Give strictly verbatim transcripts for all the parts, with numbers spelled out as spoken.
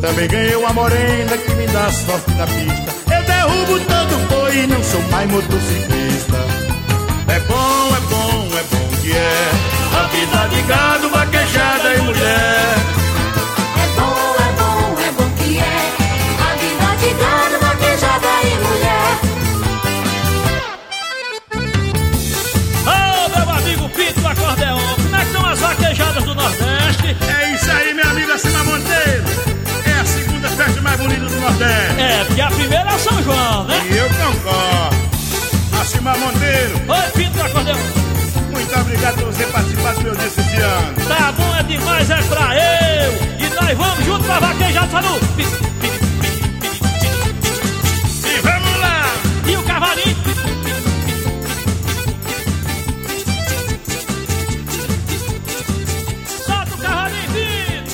Também ganhei uma morena que me dá sorte na pista. Eu derrubo todo boi e não sou mais motociclista. É bom, é bom, é bom que é a vida de gado, vaquejada e mulher. É bom, é bom, é bom que é a vida de gado, vaquejada e mulher. Ô, oh, meu amigo Pito do Acordeon, como é que estão as vaquejadas do Nordeste? É isso aí, meu amigo Acima Monteiro. É a segunda festa mais bonita do Nordeste. É, porque a primeira é o São João, né? E eu concordo. Acima Monteiro. Oi, Pito do Acordeon. Muito obrigado por você participar do meu disco esse ano. Tá bom, é demais, é pra eu. E nós vamos junto pra vaquejar, sabe? E vamos lá. E o cavalinho? Solta o cavalinho, filho.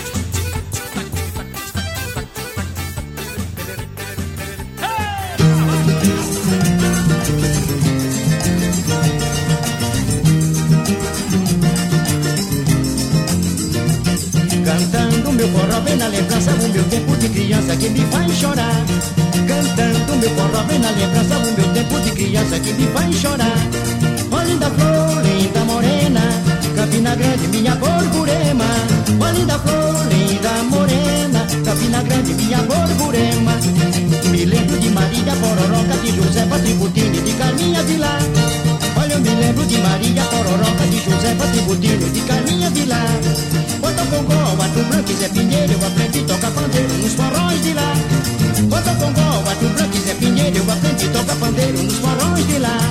Cantando meu forró vem na lembrança o meu tempo de criança que me faz chorar. Cantando meu forró vem na lembrança o meu tempo de criança que me faz chorar. Ó linda flor, linda morena, Campina Grande, minha borborema. Ó linda flor, linda morena, Campina Grande, minha borborema. Me lembro de Maria Pororoca, de José Patributini, de Carminha Vilar. Olha, eu me lembro de Maria Pororoca, de José Patributini, de Carminha Vilar. Bota Congó, Bato Branco e Zé Pinheiro, eu aprendi a tocar pandeiro nos forróis de lá. Bota Congó, Bato Branco e Zé Pinheiro, eu aprendi a tocar pandeiro nos forróis de lá.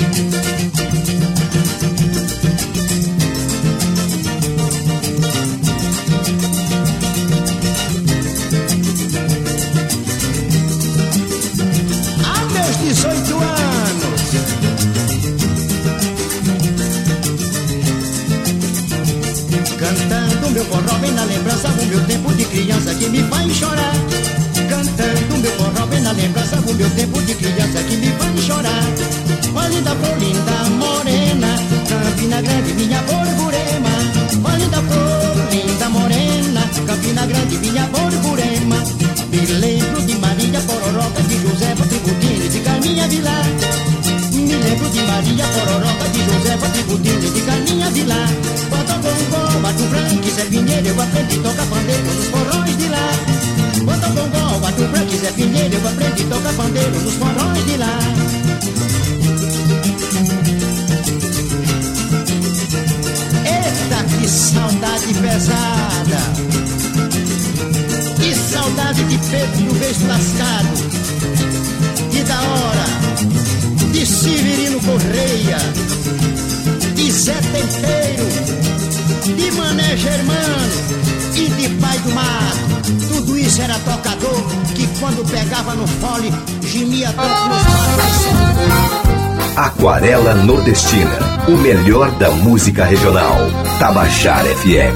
Há meus dezoito anos, cantando meu forró vem na lembrança o meu tempo de criança que me faz chorar. Cantando meu forró vem na lembrança o meu tempo de criança que me faz chorar. Ó linda flor, linda morena, Campina Grande, minha borborema. Ó linda flor, linda morena, Campina Grande, minha borborema. Me lembro de Maria Pororoca, de José Patributini, de Carminha Vilar. Me lembro de Maria Pororoca, de José Patributini, de Carminha Vilar. Bota Congó, Bato Branco e Zé Pinheiro, eu aprendi a tocar pandeiro nos forróis de lá. Bota Congó, Bato Branco e Zé Pinheiro, eu aprendi a tocar pandeiro nos forróis de lá. Eita, que saudade pesada! Que saudade de Pedro no beijo lascado! Que da hora! De Severino Correia, de Zé Tempeiro, de Mané Germano e de Pai do Mar. Tudo isso era tocador que quando pegava no fole gemia tanto nos matos. Aquarela Nordestina, o melhor da música regional. Tabajara F M.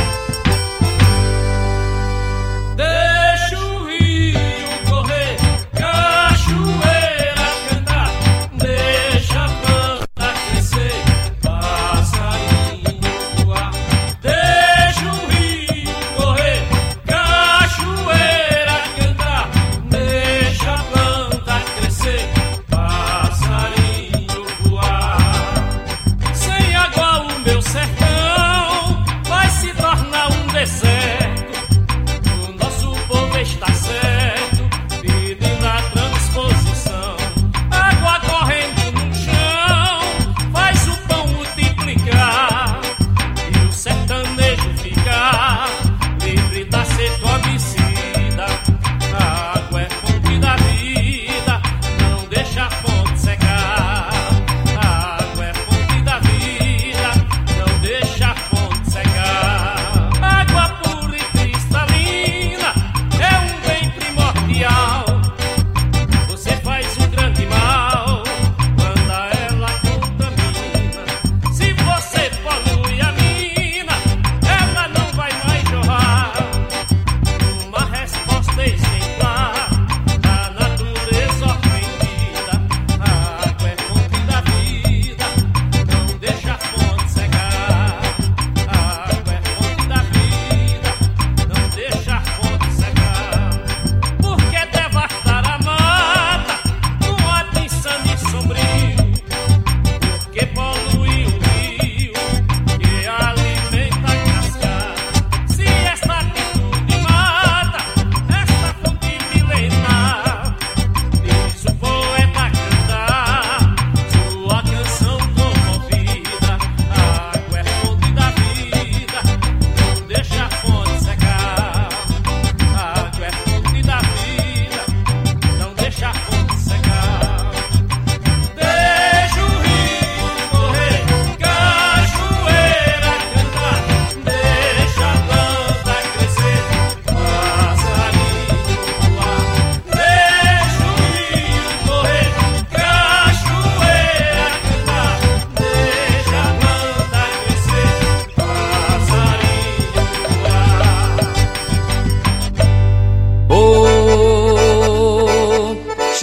Deixa o rio correr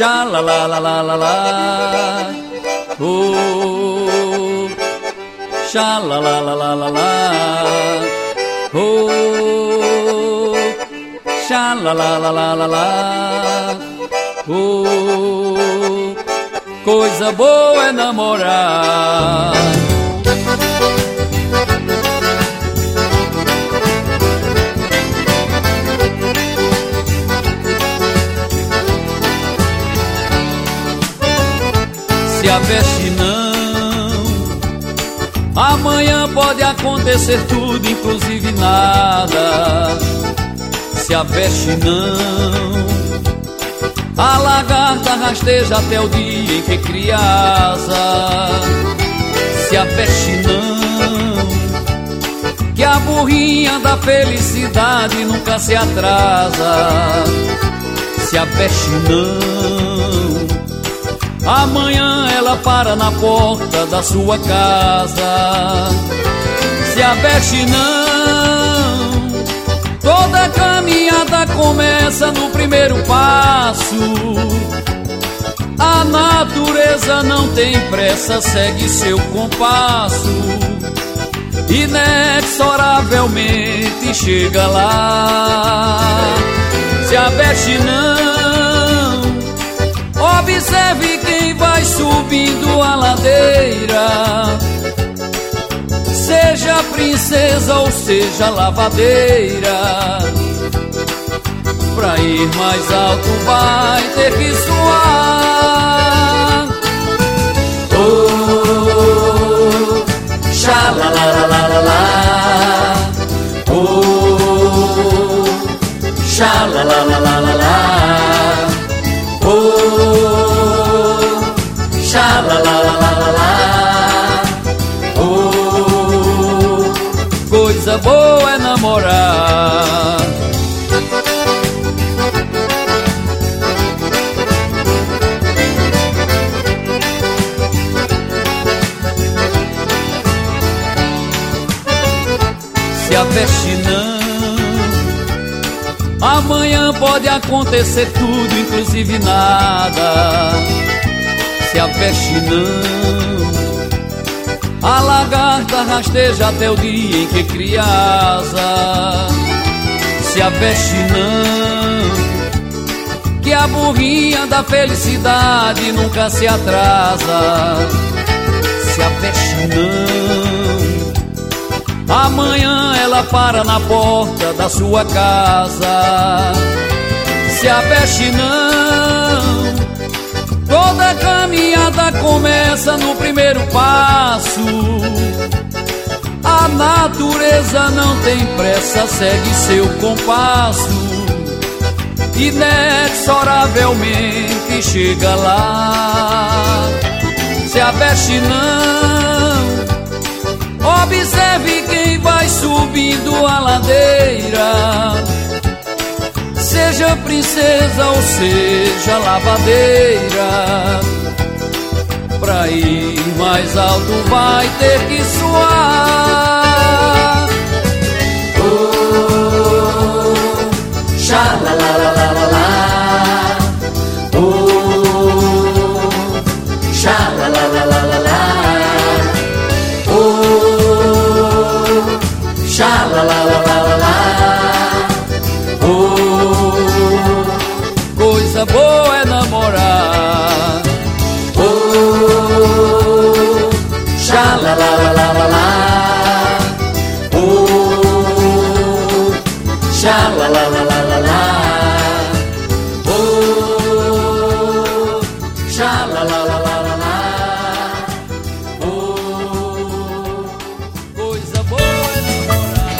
Xa la la la la la la, oh, xa la la la la la la, oh, xa la la la la la la, oh, coisa boa é namorar. Se aveste não, amanhã pode acontecer tudo, inclusive nada. Se aveste não, a lagarta rasteja até o dia em que cria asa. Se aveste não, que a burrinha da felicidade nunca se atrasa. Se aveste não, amanhã ela para na porta da sua casa. Se aveste não, toda caminhada começa no primeiro passo. A natureza não tem pressa, segue seu compasso, inexoravelmente chega lá. Se aveste não, observe quem vai subindo a ladeira, seja princesa ou seja lavadeira. Pra ir mais alto vai ter que suar. Oh, xa la la la la la la, oh, xa la la la la la la, oh, xa la la la la la la, oh, coisa boa é namorar. Se aveste não, amanhã pode acontecer tudo, inclusive nada. Se aveste não, a lagarta rasteja até o dia em que cria asa. Se aveste não, que a burrinha da felicidade nunca se atrasa. Se aveste não, amanhã ela para na porta da sua casa. Se aveste não, toda caminhada começa no primeiro passo. A natureza não tem pressa, segue seu compasso, inexoravelmente chega lá. Se aveste não, observe quem vai subindo a ladeira, seja princesa ou seja lavadeira. Pra ir mais alto vai ter que suar. Oh, xa la la la la la la, oh, xa la la la la la la, oh, xa la la la la la la, oh, coisa boa é namorar. Oh, xa la la la la la la, oh, xa la la la la la la, oh, xa la la la la la la, oh, coisa boa é namorar.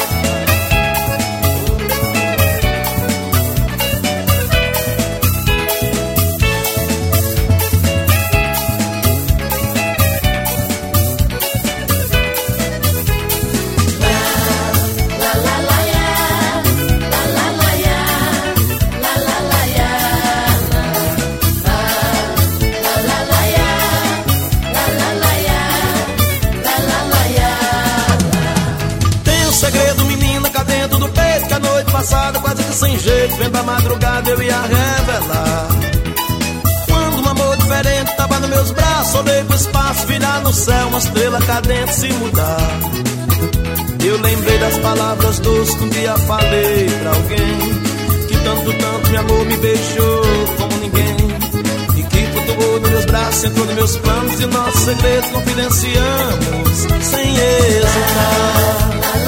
Passado, quase que sem jeito, vem pra madrugada eu ia revelar. olhei pro espaço, virar no céu, uma estrela cadente se mudar. Eu lembrei das palavras doces que um dia falei pra alguém, que tanto, tanto me amou, me beijou como ninguém, e que flutuou nos meus braços, entrou nos meus planos, e nossos segredos confidenciamos sem hesitar.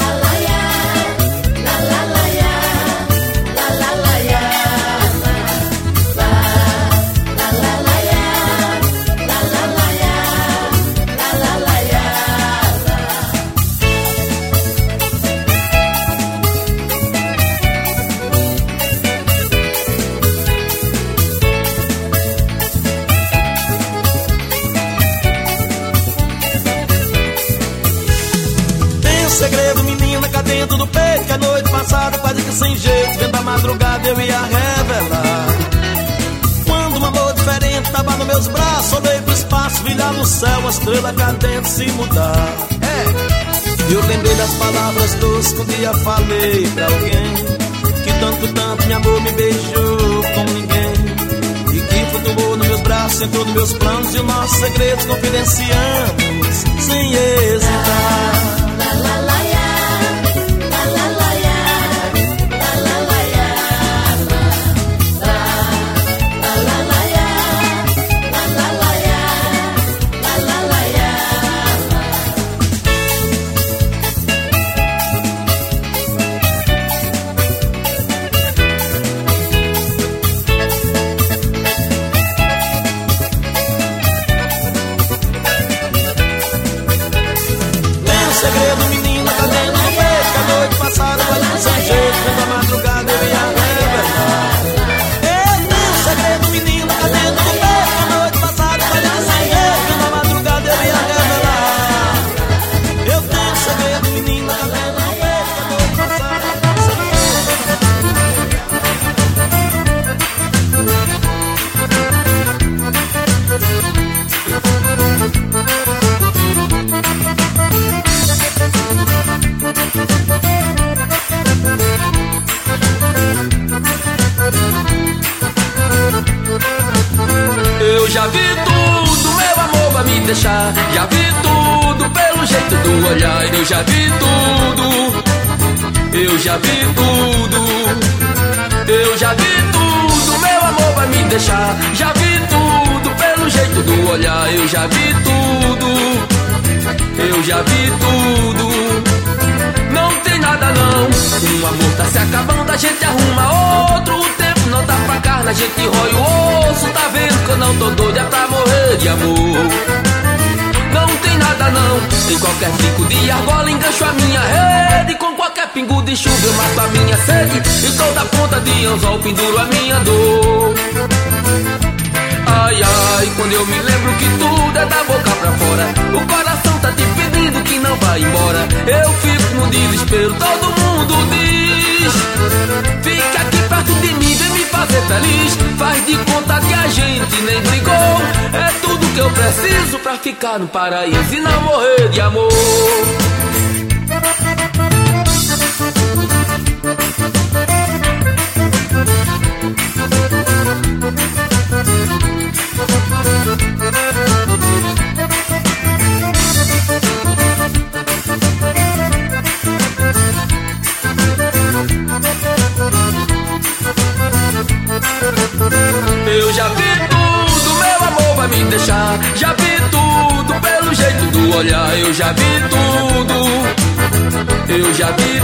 Segredo, menina, cá dentro do peito, que a noite passada, quase que sem jeito, vendo a madrugada eu ia revelar. Quando um amor diferente tava nos meus braços, olhei pro espaço, vi lá no céu, a estrela cadente se mudar. É. Eu lembrei das palavras doces que um dia falei pra alguém, que tanto, tanto me amou, me beijou como ninguém, e que flutuou nos meus braços, entrou nos meus planos, e os nossos segredos confidenciamos sem hesitar. Segredo, menina, tá dentro do peito, que a noite passada, quase que sem jeito, vendo a madrugada eu ia revelar. Eu tenho um segredo, menina, tá dentro do peito, que a noite passada, quase que sem jeito, vendo a madrugada eu ia revelar. Eu tenho um segredo, menina, tá dentro do peito, que a noite passada, eu já vi tudo, meu amor vai me deixar. Já vi tudo pelo jeito do olhar. Eu já vi tudo, eu já vi tudo. Eu já vi tudo, meu amor vai me deixar. Já vi tudo pelo jeito do olhar. Eu já vi tudo, eu já vi tudo. Não tem nada não, um amor tá se acabando, a gente arruma outro. O tempo não dá pra carne, a gente rói o osso. Tá vendo que eu não tô doida pra morrer de amor. Não tem nada não, em qualquer pico de argola engancho a minha rede. Com qualquer pingo de chuva eu mato a minha sede, e toda ponta de anzol penduro a minha dor. Ai, ai, quando eu me lembro que tudo é da boca pra fora, o coração tá te pedindo que não vai embora. Eu fico no desespero, todo mundo diz: fica aqui perto de mim, vem me fazer feliz. Faz de conta que a gente nem brigou. É tudo que eu preciso pra ficar no paraíso e não morrer de amor. Eu já vi tudo, meu amor vai me deixar. Já vi tudo pelo jeito do olhar. Eu já vi tudo, eu já vi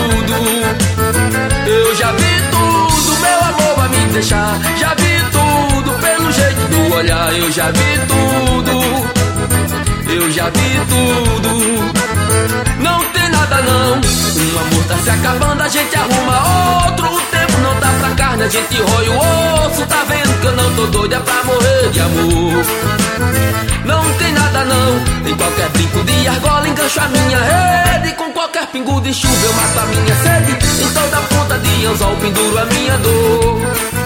tudo. Eu já vi tudo, meu amor vai me deixar. Já vi tudo pelo jeito do olhar. Eu já vi tudo, eu já vi tudo. Não tem nada não, um amor tá se acabando, a gente arruma outro. O tempo não dá pra carne, a gente rói o osso. Tá vendo que eu não tô doida pra morrer de amor. Não tem nada não, em qualquer brinco de argola engancho a minha rede. Com qualquer pingo de chuva eu mato a minha sede, em toda ponta de anzol penduro a minha dor.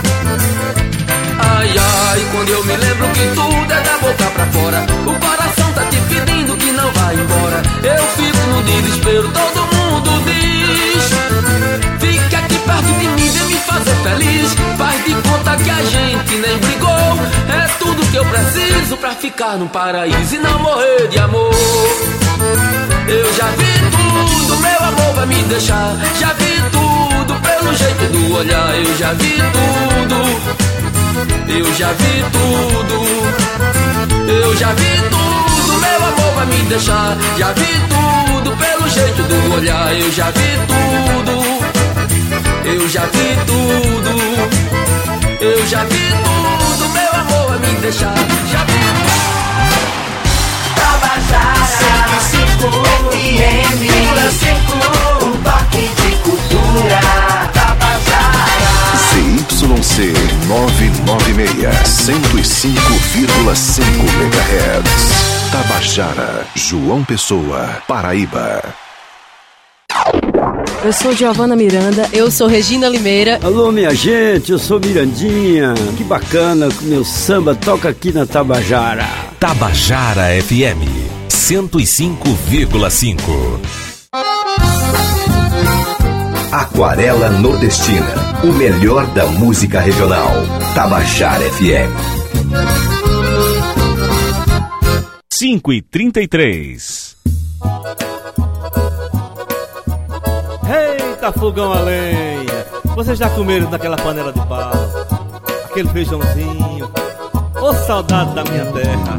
Ai, ai, quando eu me lembro que tudo é da boca pra fora, o coração tá te pedindo que não vai embora. Eu fico no desespero, todo mundo diz: fica aqui perto de mim, vem me fazer feliz. Faz de conta que a gente nem brigou. É tudo que eu preciso pra ficar num paraíso e não morrer de amor. Eu já vi tudo, meu amor vai me deixar. Já vi tudo pelo jeito do olhar. Eu já vi tudo, eu já vi tudo. Eu já vi tudo, meu amor vai me deixar. Já vi tudo pelo jeito do olhar. Eu já vi tudo, eu já vi tudo. Eu já vi tudo, meu amor vai me deixar. Já vi tudo. Tabajara cento e cinco F M, um toque de cultura. Tabajara Z Y C novecentos e noventa e seis, cento e cinco vírgula cinco megahertz. Tabajara, João Pessoa, Paraíba. Eu sou Giovana Miranda. Eu sou Regina Limeira. Alô, minha gente, eu sou Mirandinha. Que bacana que o meu samba toca aqui na Tabajara. Tabajara F M cento e cinco vírgula cinco. Aquarela Nordestina, o melhor da música regional. Tabajara F M. cinco e trinta e três. Eita, fogão a lenha! Vocês já comeram daquela panela de pau? Aquele feijãozinho? Ô, saudade da minha terra!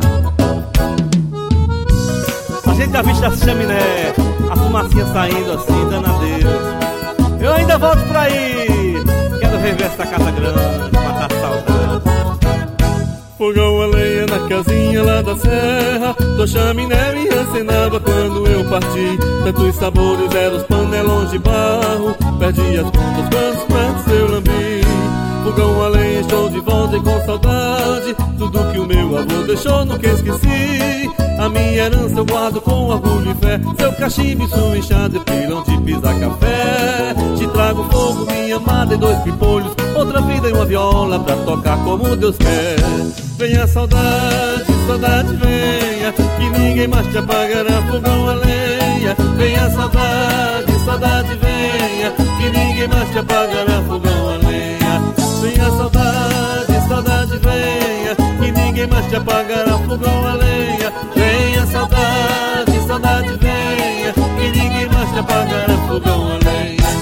A gente já visto essa chaminé, a fumacinha saindo assim, dando adeus. Eu ainda volto pra aí, quero rever essa casa grande, matar saudade. Fogão a lenha na casinha lá da serra, do chaminé me acenava quando eu parti. Tantos sabores eram os panelões de barro, perdi as contas quantos pratos eu lambi. Fogão a lenha, estou de volta e com saudade, tudo que o meu avô deixou nunca esqueci. A minha herança eu guardo com orgulho e fé, seu cachimbo e sua enxada, pilão de pisar café. Te trago fogo, minha amada, e dois pipolhos, outra vida e uma viola pra tocar como Deus quer. Venha saudade, saudade venha, que ninguém mais te apagará, fogão a lenha. Venha saudade, saudade venha, que ninguém mais te apagará, fogão a lenha. Venha saudade, saudade venha, que ninguém mais te apagará, fogão a lenha. Venha saudade, saudade venha, que ninguém mais te apagará, fogão a lenha.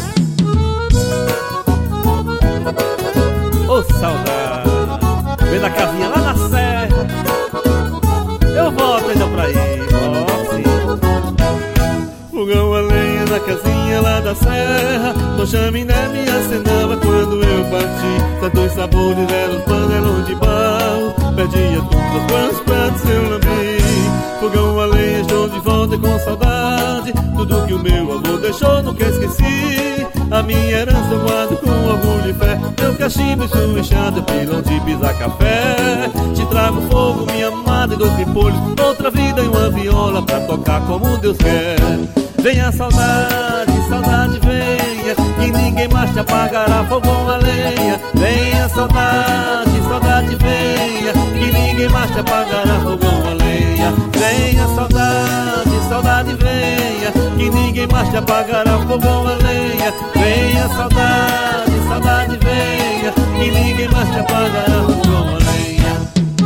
Ô oh, saudade, vem da casinha lá na serra, eu volto ainda pra aí, volto sim. Fogão a lenha na casinha lá da serra, no chaminé me acenava quando eu parti. Tantos sabores eram os panelões de barro, perdia tudo quantos pratos eu lambi. Fogão a lenha, estou de volta e com saudade, tudo que o meu avô deixou nunca esqueci. A minha herança eu guardo com orgulho e fé, meu cachimbo e sua enxada, pilão de pisar café. Te trago fogo, minha amada, e dois pipolhos, outra vida e uma viola pra tocar como Deus quer. Venha saudade, saudade venha, que ninguém mais te apagará, fogão a lenha. Venha saudade, saudade venha, que ninguém mais te apagará, fogão a lenha. Venha saudade, saudade venha, que ninguém mais te apagará, fogão a lenha. Venha saudade, saudade venha, que ninguém mais te apagará, fogão a lenha.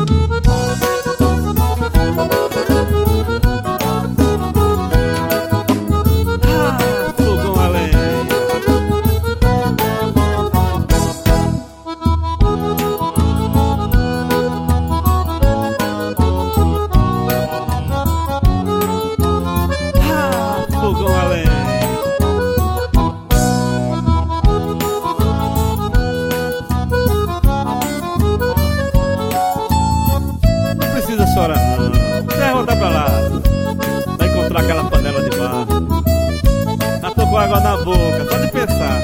Água na boca, só de pensar.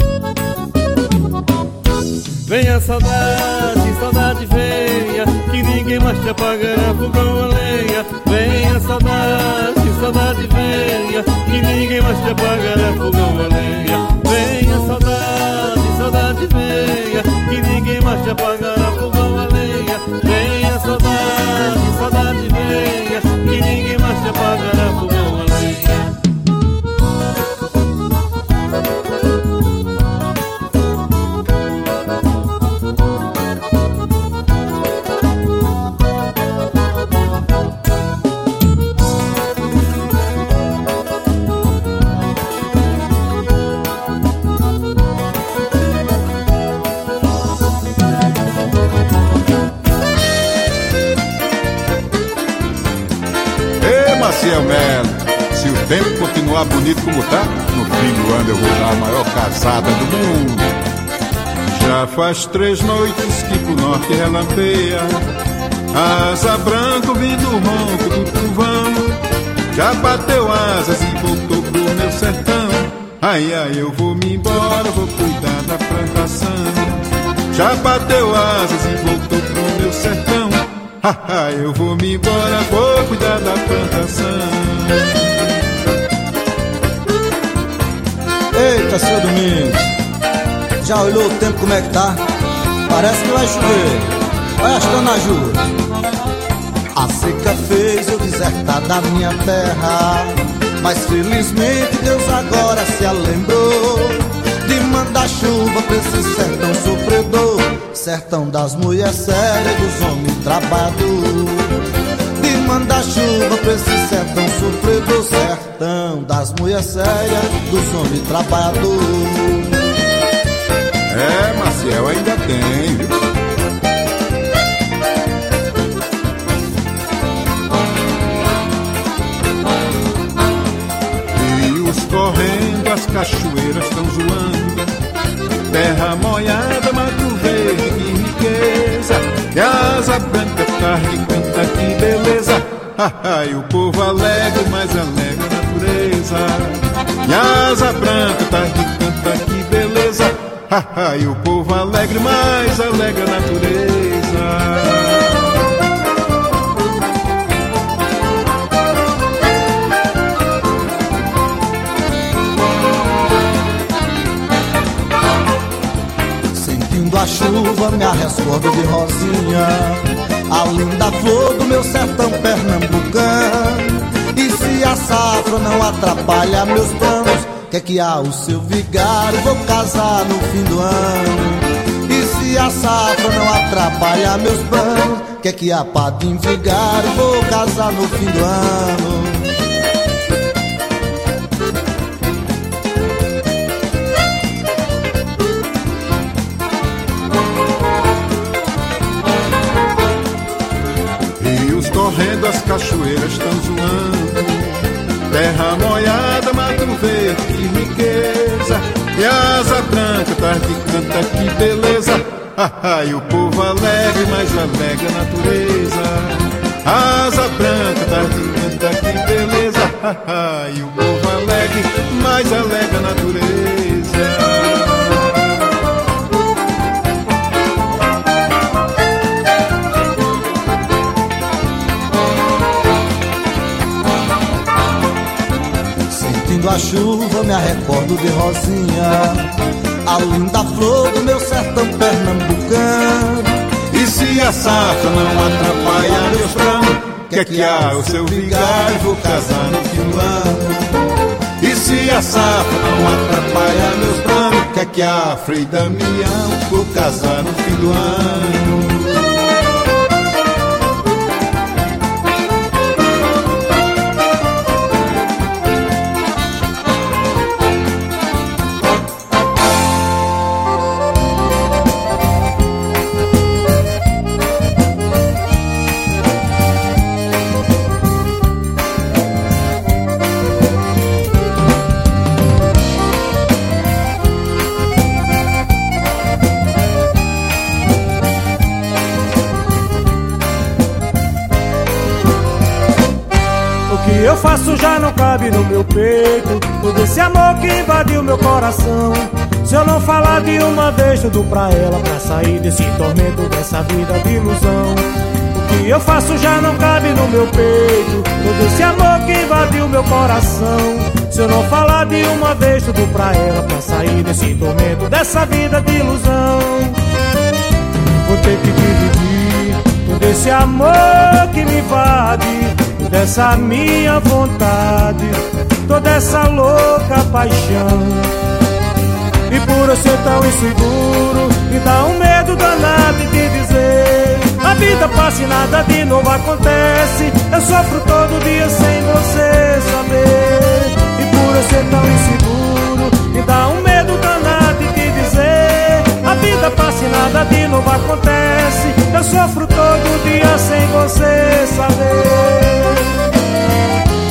Venha saudade, saudade venha, que ninguém mais te apagará, fogão a lenha. Venha saudade, saudade venha, que ninguém mais te apagará, fogão a lenha. Venha saudade, saudade venha, que ninguém mais te apagará, fogão a lenha. Venha saudade, saudade venha, que ninguém mais te apagará, fogão a lenha. Maciel Melo, se o tempo continuar bonito como tá, no fim do ano eu vou dar a maior casada do mundo. Já faz três noites que pro norte relampeia, asa branca ouvindo o ronco do trovão. Já bateu asas e voltou pro meu sertão. Ai, ai, eu vou me embora, vou cuidar da plantação. Já bateu asas e voltou pro meu sertão. Haha, eu vou me embora, vou cuidar da plantação. Eita, seu Domingos, já olhou o tempo como é que tá? Parece que vai chover. Olha as canajuras. A seca fez eu desertar da minha terra, mas felizmente Deus agora se lembrou de mandar chuva pra esse sertão sofredor, sertão das mulheres sérias, dos homens trabalhadores. De mandar chuva pra esse sertão sofredor, sertão das mulheres sérias, dos homens trabalhadores. É, Maciel, ainda tem, viu? Correndo, as cachoeiras estão zoando, terra molhada, mato verde, que riqueza. E asa branca tá ricanta, que beleza. E o povo alegre, mais alegre a natureza. E asa branca tá ricanta, que beleza. E o povo alegre, mais alegre a natureza. A chuva me arrescorda de rosinha, a linda flor do meu sertão pernambucano. E se a safra não atrapalha meus planos, quer que há o seu vigário, vou casar no fim do ano. E se a safra não atrapalha meus planos, quer que há padim vigário, vou casar no fim do ano. Correndo, as cachoeiras estão zoando, terra molhada, mato verde, que riqueza. E asa branca, tarde canta, que beleza. E o povo alegre, mais alegre a natureza. Asa branca, tarde canta, que beleza. E o povo alegre, mais alegre a natureza. A chuva me recordo de rosinha, a linda flor do meu sertão pernambucano. E se a safra não atrapalha meus planos, quer que há o seu vigário, vou casar no fim do ano. E se a safra não atrapalha meus planos, quer que há Frei Damião, vou casar no fim do ano. Eu faço já não cabe no meu peito, todo esse amor que invadiu meu coração. Se eu não falar de uma vez tudo pra ela, pra sair desse tormento, dessa vida de ilusão. O que eu faço já não cabe no meu peito, todo esse amor que invadiu meu coração. Se eu não falar de uma vez tudo pra ela, pra sair desse tormento, dessa vida de ilusão. Vou ter que dividir todo esse amor que me invade, toda essa minha vontade, toda essa louca paixão. E por eu ser tão inseguro, me dá um medo danado de dizer: a vida passa e nada de novo acontece. Eu sofro todo dia sem você saber. E por eu ser tão inseguro, me dá um medo danado de dizer: a vida passa e nada de novo acontece. Eu sofro todo dia sem você saber.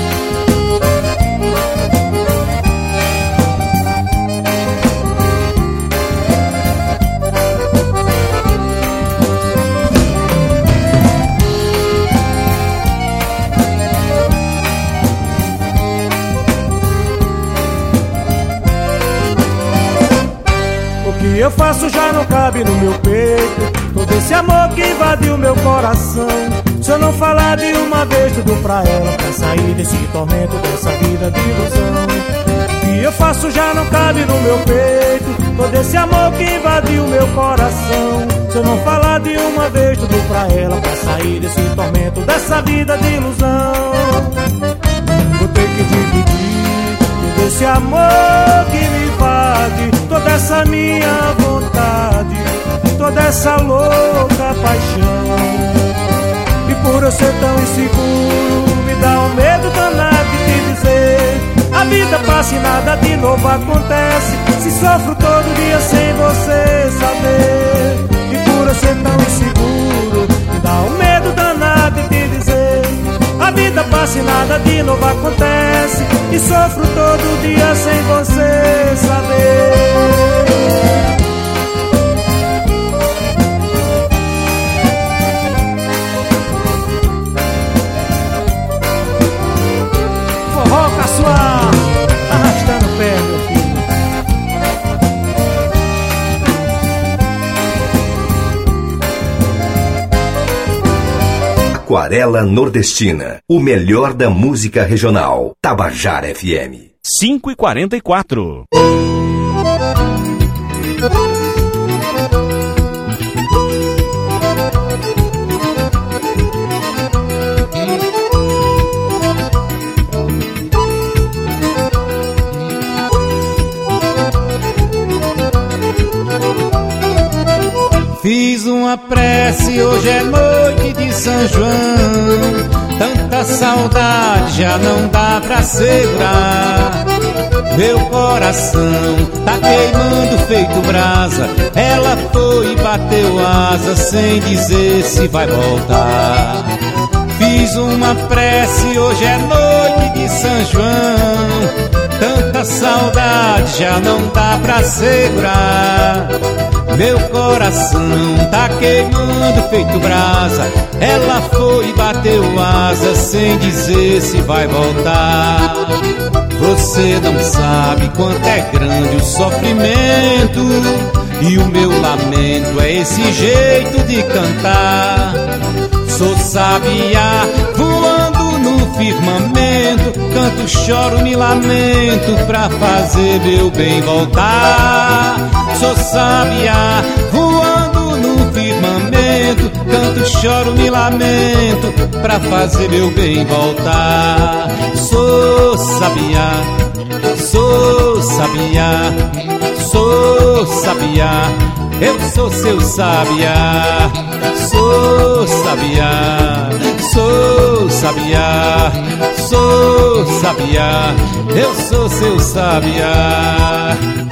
eu faço já não cabe no meu peito. Todo esse amor que invadiu meu coração. Se eu não falar de uma vez tudo pra ela, pra sair desse tormento, dessa vida de ilusão. E eu faço já não cabe no meu peito. Todo esse amor que invadiu meu coração. Se eu não falar de uma vez tudo pra ela, pra sair desse tormento, dessa vida de ilusão. Vou ter que dividir todo esse amor que me invade, toda essa minha vontade, toda essa louca paixão. E por eu ser tão inseguro, me dá um medo danado de te dizer: a vida passa e nada de novo acontece. Se sofro todo dia sem você saber. E por eu ser tão inseguro, me dá um medo danado de te dizer: a vida passa e nada de novo acontece. E sofro todo dia sem você saber. Forró Caçoar, arrastando o pé, meu filho. Aquarela Nordestina, o melhor da música regional. Tabajara F M. cinco e quarenta e quatro. Fiz uma prece, hoje é noite de São João. Tanta saudade já não dá pra segurar. Meu coração tá queimando feito brasa. Ela foi e bateu asa sem dizer se vai voltar. Fiz uma prece, hoje é noite de São João. Tanta saudade já não dá pra segurar. Meu coração tá queimando feito brasa. Ela foi e bateu asa sem dizer se vai voltar. Você não sabe quanto é grande o sofrimento, e o meu lamento é esse jeito de cantar. Sou sabiá voando no firmamento, canto, choro, me lamento pra fazer meu bem voltar. Sou sabiá voando no firmamento, canto, choro, me lamento pra fazer meu bem voltar. Sou sabiá, sou sabiá, sou sabiá, eu sou seu sabiá. Sou sabiá, sou sabiá, sou sabiá, eu sou seu sabiá.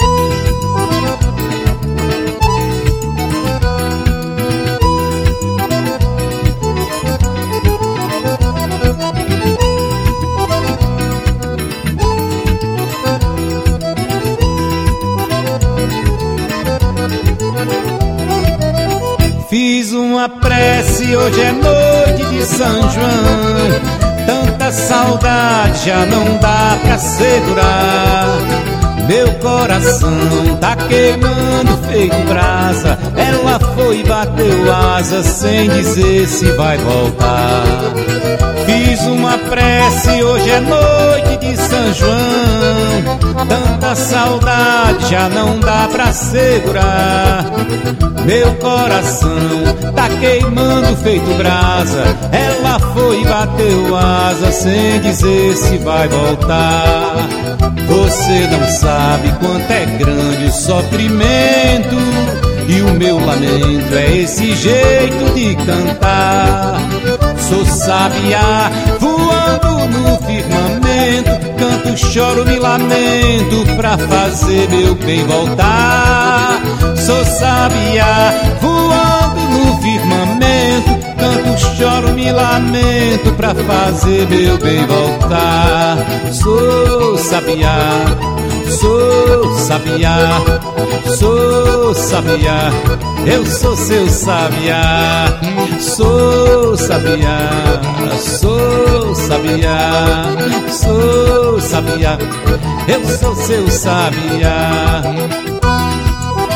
Fiz uma prece, hoje é noite de São João. Tanta saudade já não dá pra segurar. Meu coração tá queimando feito brasa. Ela foi e bateu asa sem dizer se vai voltar. Fiz uma prece, hoje é noite de São João. Tanta saudade já não dá pra segurar. Meu coração tá queimando feito brasa. Ela foi e bateu asa sem dizer se vai voltar. Você não sabe quanto é grande o sofrimento, e o meu lamento é esse jeito de cantar. Sou sabiá voando no firmamento, canto, choro, me lamento pra fazer meu bem voltar. Sou sabiá voando no firmamento, canto, choro, me lamento pra fazer meu bem voltar. Sou sabiá, sou sabiá, sou sabiá, eu sou seu sabiá. Sou sabiá, sou sabiá, sou sabiá, eu sou seu sabiá.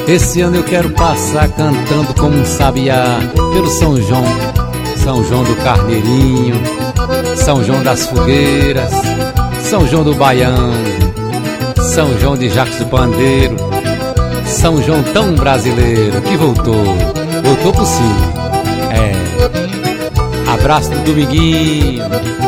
Esse ano eu quero passar cantando como um sabiá pelo São João, São João do Carneirinho, São João das Fogueiras, São João do Baião, São João de Jacos do Pandeiro, São João tão brasileiro que voltou, voltou por cima. É, abraço do Dominguinho.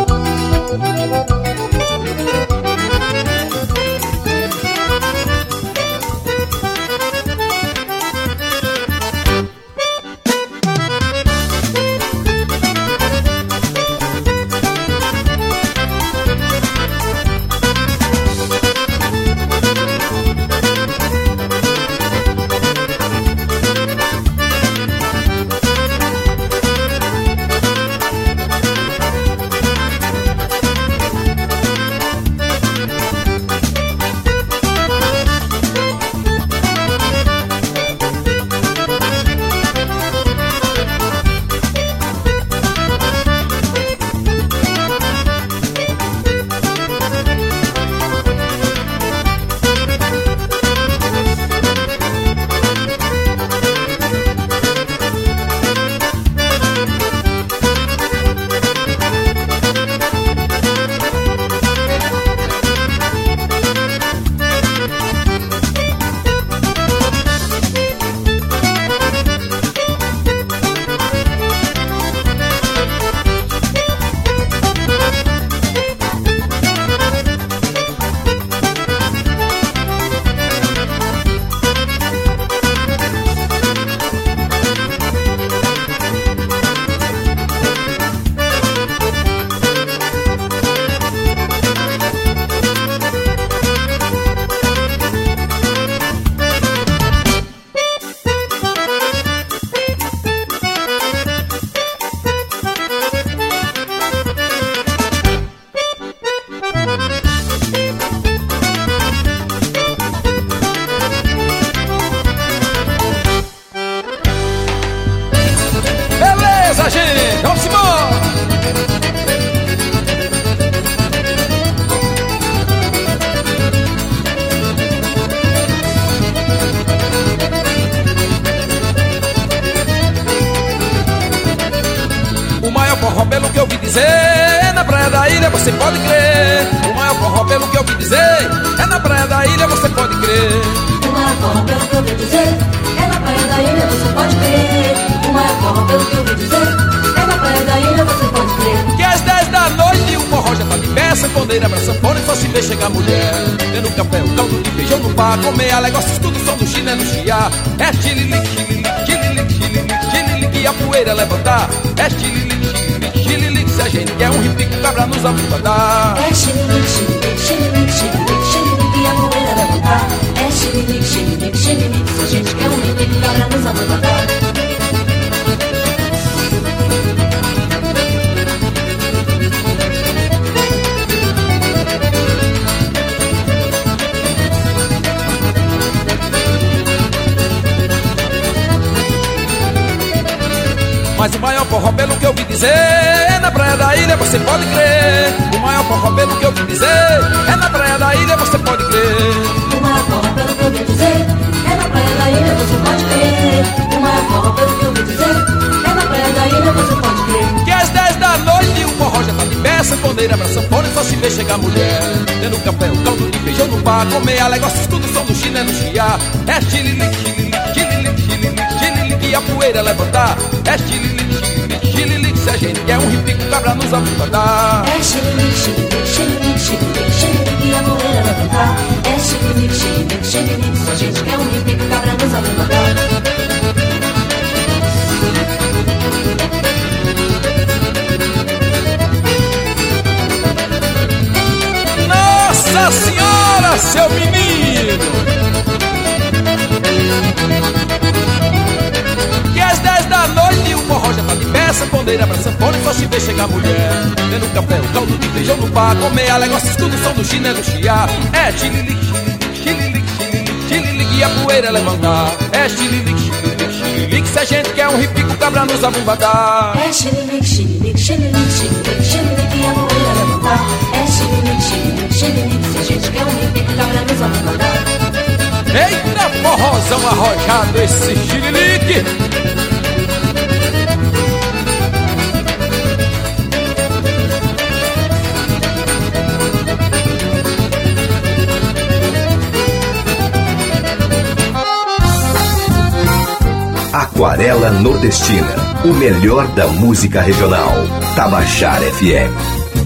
Você pode crer, o maior forró pelo que eu ouvi dizer é na praia da ilha, você pode crer. O maior forró pelo que eu ouvi dizer é na praia da ilha, você pode crer. O maior forró pelo que eu ouvi dizer é na praia da ilha, você pode crer. Que às dez da noite o forró já tá de pé, sanfoneira pra sanfona e só se vê chegar mulher. Tendo café, um caldo de feijão no par, comer alegócios, tudo som do chinelo chiar. É tililic, tililic, tililic, tililic, tililic e a poeira levantar. É tililic, tililic, tililic, se a gente quer um ripico cabra nos abundar. É xililic, xililic, xililic, xililic, xililic e a poeira levantar. É xililic, xililic, xililic, se a gente quer um ripico cabra nos abundar. Mas o maior forró pelo que eu ouvi dizer é na praia da ilha, você pode crer. O maior forró pelo que eu ouvi dizer é na praia da ilha, você pode crer. O maior forró pelo que eu ouvi dizer é na praia da ilha, você pode crer. O maior forró pelo que eu ouvi dizer é na praia da ilha, você pode crer. Que às dez da noite o forró já tá de pé, sanfoneira pra sanfona e só se vê chegar mulher. Tendo café, um caldo de feijão no bar, comer alegócios, tudo som do chinelo chiar. É tililic, tililic, tililic, tililic, tililic e a poeira levantar. É tililic, tililic, tililic, se a gente quer um ripico cabra nos abundar. É xililic, xililic, xililic, xililic, xililic e a poeira levantar. É xililic, xililic, xililic, se a gente quer um ripico cabra nos abundar. Nossa Senhora, seu menino! Que às dez da noite o forró já tá de pé, sanfoneira pra sanfona e só se vê chegar mulher. Tendo café, um caldo de feijão no bar, comer alegócios, tudo som do chinelo chiar. É tililic, tililic, tililic, tililic e a poeira levantar. É tililic, tililic, tililic, se a gente quer um ripico cabra nos abumbadar. É xililic, xililic, xililic, xililic, xililic e a poeira levantar. É xililic, xililic, xililic, se a gente quer um ripico cabra nos abumbadar. Eita, forrozão um arrojado esse xirilique. Aquarela Nordestina, o melhor da música regional. Tabajara F M.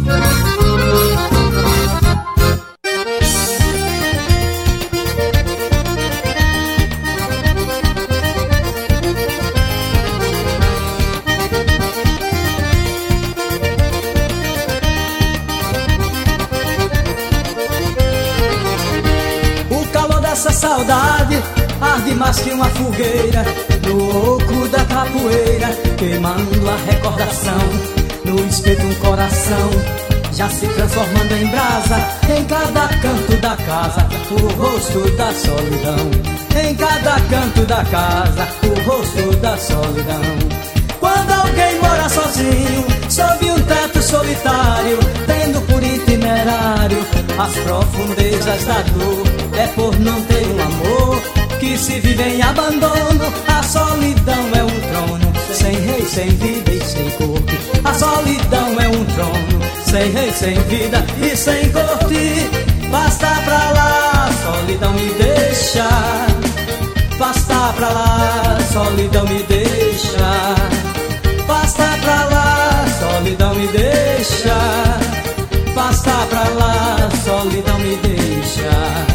O calor dessa saudade arde mais que uma fogueira no oco da capoeira, queimando a recordação. No espeto um coração já se transformando em brasa. Em cada canto da casa o rosto da solidão. Em cada canto da casa o rosto da solidão. Quando alguém mora sozinho sob um teto solitário, tendo por itinerário as profundezas da dor, é por não ter um amor que se vive em abandono. A solidão é um trono sem rei, sem vida e sem corte. A solidão é um trono sem rei, sem vida e sem corte. Basta pra lá, solidão me deixa. Basta pra lá, solidão me deixa. Basta pra lá, solidão me deixa. Basta pra lá, solidão me deixa.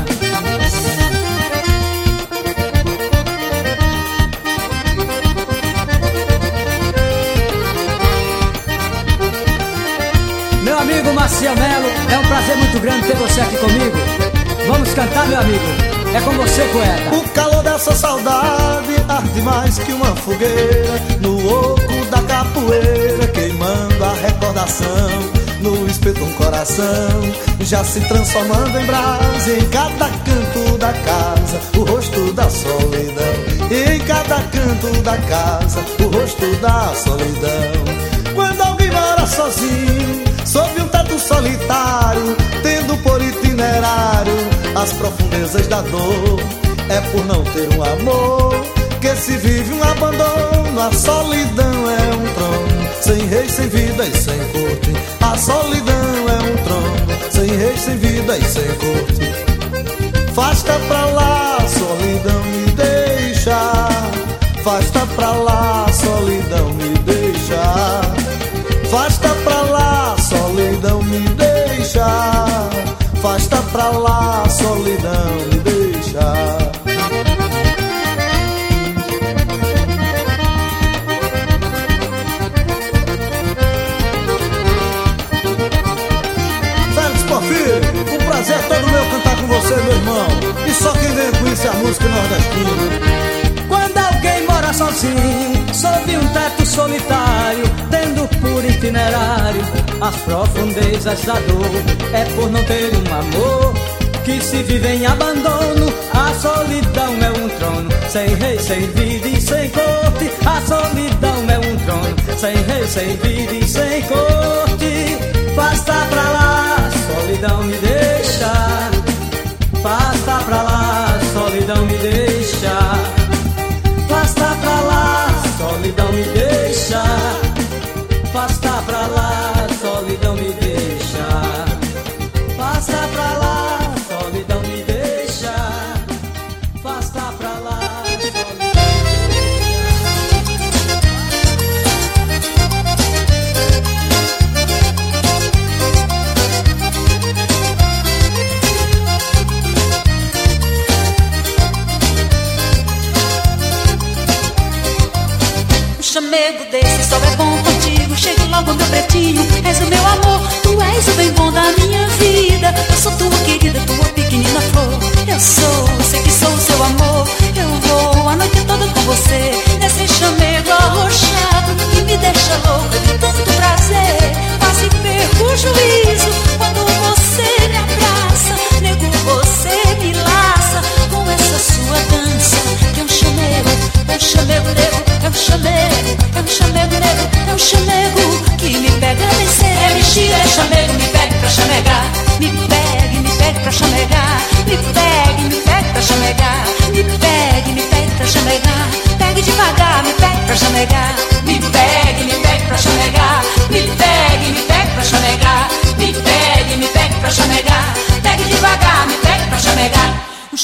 Meu amigo Maciel Melo, é um prazer muito grande ter você aqui comigo. Vamos cantar, meu amigo, é com você, poeta. O calor dessa saudade arde mais que uma fogueira no oco da capoeira, queimando a recordação. No espeto um coração já se transformando em brasa. Em cada canto da casa o rosto da solidão. Em cada canto da casa o rosto da solidão. Quando alguém mora sozinho sob um teto solitário, tendo por itinerário as profundezas da dor, é por não ter um amor que se vive um abandono. A solidão é um trono sem rei, sem vida e sem corte. A solidão é um trono sem rei, sem vida e sem corte. Afasta pra lá, solidão me deixa. Afasta pra lá, solidão me deixa. Afasta pra lá, solidão me deixa. Afasta pra lá, solidão me deixa. Félix Porfírio, o prazer é todo meu cantar com você, meu irmão. E só quem vem conhecer a música nordestina. Quando alguém mora sozinho sob um teto solitário, tendo por itinerário as profundezas da dor, é por não ter um amor que se vive em abandono. A solidão é um trono sem rei, sem vida e sem corte. A solidão é um trono sem rei, sem vida e sem corte. Basta pra lá, solidão me deixa. Basta pra lá, solidão me deixa. Basta pra lá, solidão me deixa. Basta pra lá, solidão me deixa. Basta pra lá, solidão me deixa. Basta pra lá, solidão me deixa. Chamego desse sol é bom contigo. Chegue logo, meu pretinho. És o meu amor, tu és o bem bom da minha vida. Eu sou tua querida, tua pequenina flor. Eu sou, sei que sou o seu amor. Eu vou a noite toda com você, nesse chamego arrochado que me deixa louca de tanto prazer. Quase perco o juízo quando você me abraça. Nego, você me laça com essa sua dança. Que é um chamego, é um chamego nego. É um chamego, é um chamego nego, é um chamego que me pega bem cedo.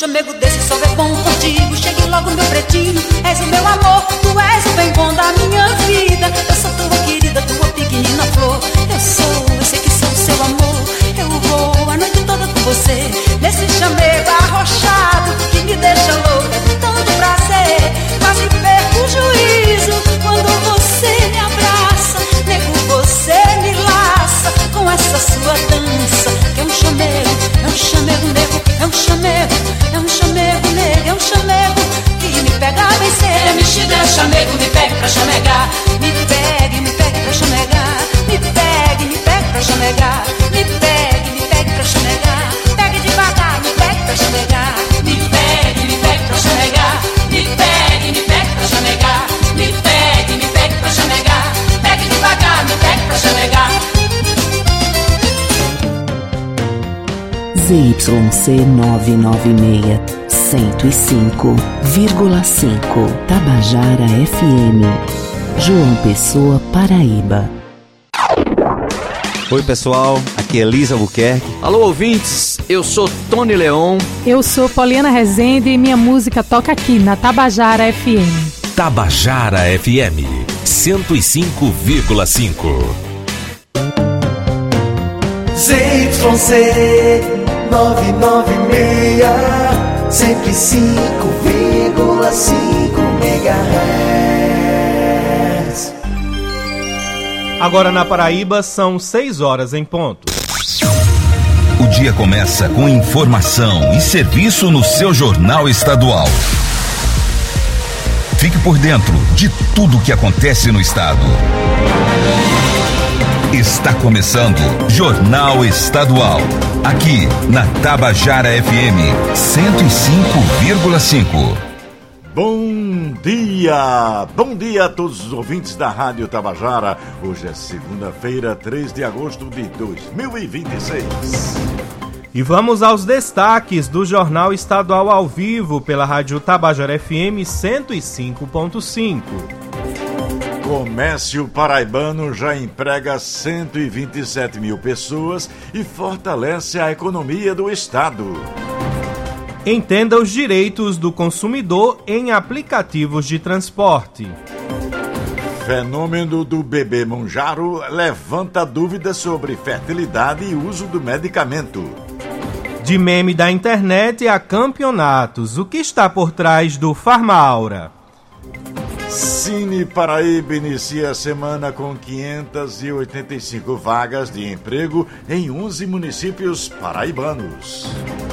chamego desse sol é bom contigo. Chegue logo meu pretinho, és o meu amor, tu és o bem bom da minha vida. Eu sou tua querida, tua pequenina flor. Eu sou, eu sei que sou seu amor. Eu vou a noite toda com você, nesse chamego arrochado que me deixa louca de tanto prazer. Quase perco o juízo quando você me abraça. Nego, você me laça com essa sua dança, que é um chamego, é um chamego nego, é um chamego, é um chamego nego, é um chamego que me pega bem cedo. Me chega, é um chamego, me pega pra chamegar. Me pegue, me pegue pra chamegar. Me pegue, me pegue pra chamegar. Me pegue, me pegue pra chamegar. Pegue devagar, me pegue pra chamegar. Me pegue, me pegue pra chamegar. Me pegue, me pegue pra chamegar. Me pegue, me pegue pra chamegar. Pegue devagar, me pegue pra chamegar. Z Y C nove nove seis, cento e cinco vírgula cinco Tabajara F M, João Pessoa, Paraíba. Oi pessoal, aqui é Elisa Albuquerque. Alô ouvintes, eu sou Tony Leon. Eu sou Poliana Rezende e minha música toca aqui na Tabajara F M. Tabajara F M, cento e cinco vírgula cinco. Z Y C nove nove seis, cento e cinco vírgula cinco megahertz. Agora na Paraíba são seis horas em ponto. O dia começa com informação e serviço no seu Jornal Estadual. Fique por dentro de tudo o que acontece no estado. Está começando Jornal Estadual, aqui na Tabajara F M cento e cinco vírgula cinco. Bom dia! Bom dia a todos os ouvintes da Rádio Tabajara. Hoje é segunda-feira, três de agosto de dois mil e vinte e seis. E vamos aos destaques do Jornal Estadual ao vivo pela Rádio Tabajara F M cento e cinco ponto cinco. Comércio paraibano já emprega cento e vinte e sete mil pessoas e fortalece a economia do estado. Entenda os direitos do consumidor em aplicativos de transporte. Fenômeno do bebê monjaro levanta dúvidas sobre fertilidade e uso do medicamento. De meme da internet a campeonatos, o que está por trás do Farmaura? Cine Paraíba inicia a semana com quinhentas e oitenta e cinco vagas de emprego em onze municípios paraibanos.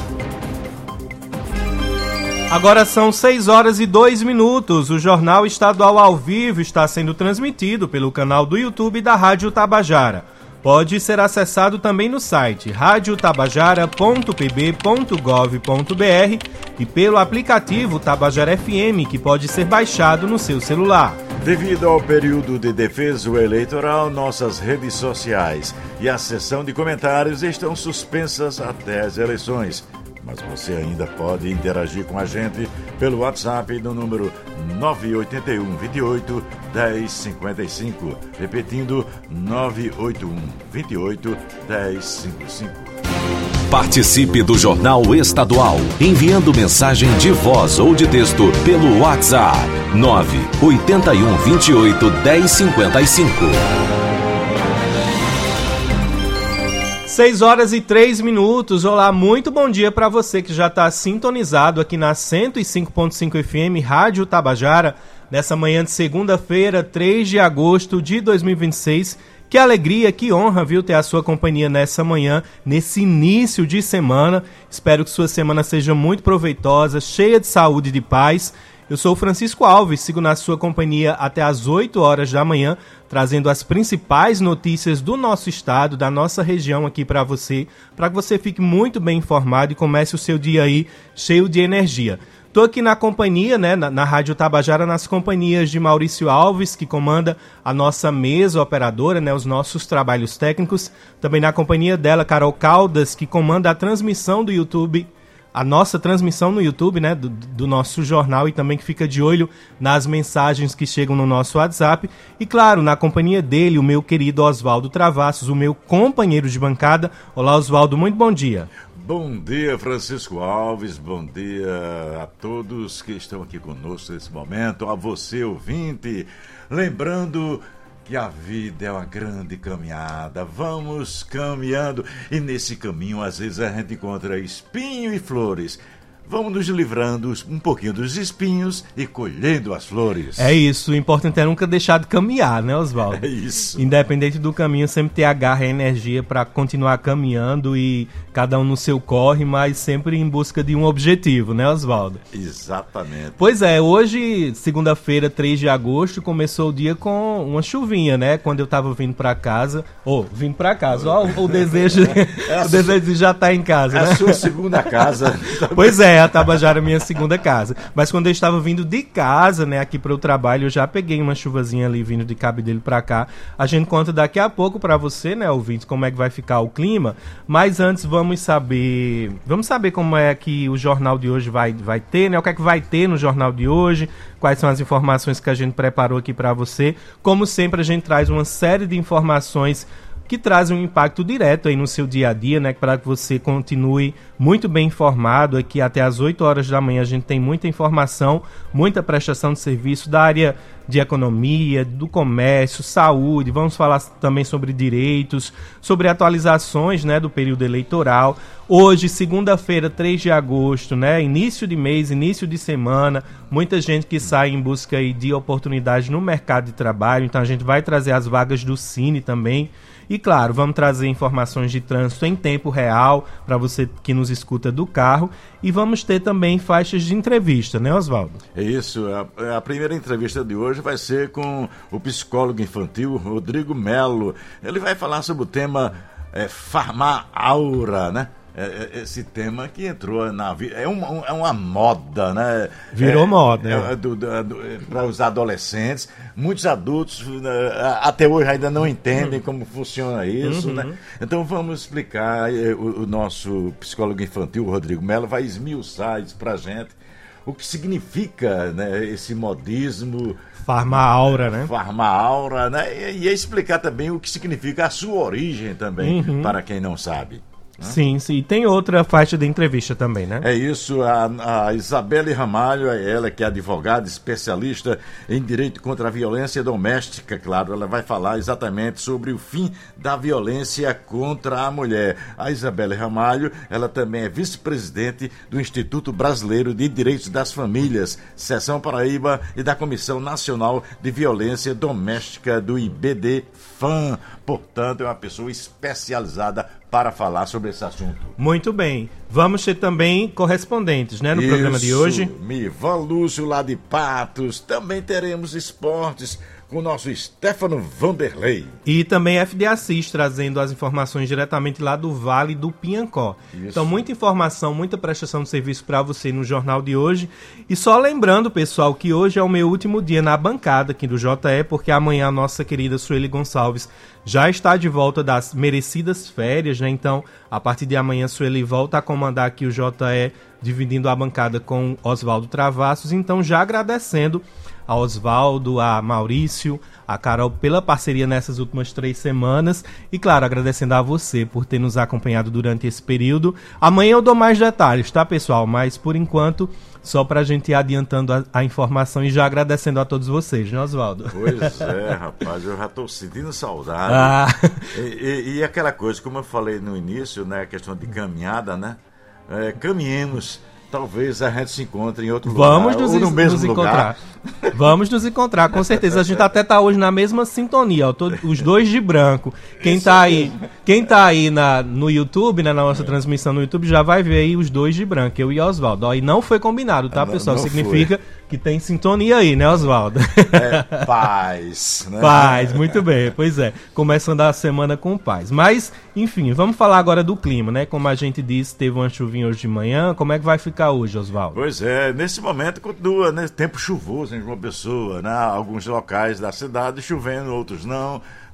Agora são seis horas e dois minutos. O Jornal Estadual ao vivo está sendo transmitido pelo canal do YouTube da Rádio Tabajara. Pode ser acessado também no site rádio tabajara ponto p b ponto gov ponto b r e pelo aplicativo Tabajara F M, que pode ser baixado no seu celular. Devido ao período de defeso eleitoral, nossas redes sociais e a sessão de comentários estão suspensas até as eleições. Mas você ainda pode interagir com a gente pelo WhatsApp no número nove oito um, vinte e oito, dez cinquenta e cinco. Repetindo, nove oito um, vinte e oito, dez cinquenta e cinco. Participe do Jornal Estadual, enviando mensagem de voz ou de texto pelo WhatsApp nove oito um, vinte e oito, dez cinquenta e cinco. seis horas e três minutos. Olá, muito bom dia para você que já está sintonizado aqui na cento e cinco ponto cinco F M Rádio Tabajara, nessa manhã de segunda-feira, três de agosto de dois mil e vinte e seis. Que alegria, que honra, viu, ter a sua companhia nessa manhã, nesse início de semana. Espero que sua semana seja muito proveitosa, cheia de saúde e de paz. Eu sou o Francisco Alves, sigo na sua companhia até às oito horas da manhã, trazendo as principais notícias do nosso estado, da nossa região aqui para você, para que você fique muito bem informado e comece o seu dia aí cheio de energia. Estou aqui na companhia, né, na, na Rádio Tabajara, nas companhias de Maurício Alves, que comanda a nossa mesa operadora, né, os nossos trabalhos técnicos. Também na companhia dela, Carol Caldas, que comanda a transmissão do YouTube, a nossa transmissão no YouTube, né, do, do nosso jornal, e também que fica de olho nas mensagens que chegam no nosso WhatsApp. E claro, na companhia dele, o meu querido Oswaldo Travassos, o meu companheiro de bancada. Olá, Oswaldo, muito bom dia. Bom dia, Francisco Alves, bom dia a todos que estão aqui conosco nesse momento, a você, ouvinte. Lembrando que a vida é uma grande caminhada, vamos caminhando e nesse caminho às vezes a gente encontra espinho e flores. Vamos nos livrando um pouquinho dos espinhos e colhendo as flores. É isso, o importante é nunca deixar de caminhar, né, Oswaldo? É isso. Independente do caminho, sempre ter a garra e a energia para continuar caminhando e cada um no seu corre, mas sempre em busca de um objetivo, né, Oswaldo? Exatamente. Pois é, hoje, segunda-feira, três de agosto, começou o dia com uma chuvinha, né? Quando eu tava vindo para casa, ou oh, vindo para casa, ó, o, o desejo, é o desejo de já estar em casa, é né? A sua segunda casa. Pois é. É, a Tabajara é minha segunda casa. Mas quando eu estava vindo de casa, né, aqui para o trabalho, eu já peguei uma chuvazinha ali vindo de Cabedelo para cá. A gente conta daqui a pouco para você, né, ouvinte, como é que vai ficar o clima. Mas antes vamos saber, vamos saber como é que o jornal de hoje vai, vai ter, né? O que é que vai ter no jornal de hoje? Quais são as informações que a gente preparou aqui para você? Como sempre, a gente traz uma série de informações que trazem um impacto direto aí no seu dia a dia, né, para que você continue muito bem informado. Aqui até às oito horas da manhã a gente tem muita informação, muita prestação de serviço da área de economia, do comércio, saúde. Vamos falar também sobre direitos, sobre atualizações, né, do período eleitoral. Hoje, segunda-feira, três de agosto, né, início de mês, início de semana, muita gente que sai em busca aí de oportunidade no mercado de trabalho, então a gente vai trazer as vagas do Cine também. E claro, vamos trazer informações de trânsito em tempo real para você que nos escuta do carro. E vamos ter também faixas de entrevista, né, Oswaldo? É isso. A, a primeira entrevista de hoje vai ser com o psicólogo infantil Rodrigo Melo. Ele vai falar sobre o tema é, Farmar Aura, né? É, esse tema que entrou na vida, é uma, é uma moda, né? Virou é, moda. É, é, para os adolescentes, muitos adultos até hoje ainda não entendem uhum. como funciona isso, uhum. né? Então vamos explicar, o, o nosso psicólogo infantil, Rodrigo Melo, vai esmiuçar isso pra gente, o que significa, né, esse modismo. Farmar aura, né? Farmar aura, né? E, e explicar também o que significa a sua origem também, uhum. para quem não sabe. Sim, sim. E tem outra faixa de entrevista também, né? É isso, a, a Isabelle Ramalho, é ela que é advogada, especialista em direito contra a violência doméstica, claro, ela vai falar exatamente sobre o fim da violência contra a mulher. A Isabelle Ramalho, ela também é vice-presidente do Instituto Brasileiro de Direitos das Famílias, Seção Paraíba, e da Comissão Nacional de Violência Doméstica do I B D F A M. Portanto, é uma pessoa especializada para falar sobre esse assunto. Muito bem. Vamos ter também correspondentes, né, no Isso, programa de hoje. Mivan Lúcio, lá de Patos. Também teremos esportes com o nosso Stefano Vanderlei. E também F D Assis, trazendo as informações diretamente lá do Vale do Piancó. Isso. Então, muita informação, muita prestação de serviço para você no jornal de hoje. E só lembrando, pessoal, que hoje é o meu último dia na bancada aqui do J E, porque amanhã a nossa querida Sueli Gonçalves já está de volta das merecidas férias, né? Então, a partir de amanhã, a Sueli volta a comandar aqui o J E, dividindo a bancada com Oswaldo Travassos. Então, já agradecendo a Oswaldo, a Maurício, a Carol pela parceria nessas últimas três semanas e, claro, agradecendo a você por ter nos acompanhado durante esse período. Amanhã eu dou mais detalhes, tá, pessoal? Mas, por enquanto, só pra gente ir adiantando a, a informação e já agradecendo a todos vocês, né, Oswaldo? Pois é, rapaz, eu já tô sentindo saudade. Ah. E, e, e aquela coisa, como eu falei no início, né, a questão de caminhada, né? É, caminhemos. Talvez a gente se encontre em outro Vamos lugar, nos, ou no mesmo nos lugar. encontrar. Vamos nos encontrar, com certeza. A gente até tá hoje na mesma sintonia, ó, todo, os dois de branco. Quem tá aí, quem tá aí na, no YouTube, né, na nossa transmissão no YouTube, já vai ver aí os dois de branco, eu e Oswaldo. Ó, e não foi combinado, tá, pessoal? Não, não Significa foi. Que tem sintonia aí, né, Oswaldo? É paz, né? Paz, muito bem, pois é. Começando a semana com paz. Mas, enfim, vamos falar agora do clima, né? Como a gente disse, teve uma chuvinha hoje de manhã. Como é que vai ficar hoje, Oswaldo? Pois é, nesse momento continua, né, tempo chuvoso em João Pessoa, né? Alguns locais da cidade chovendo, outros não.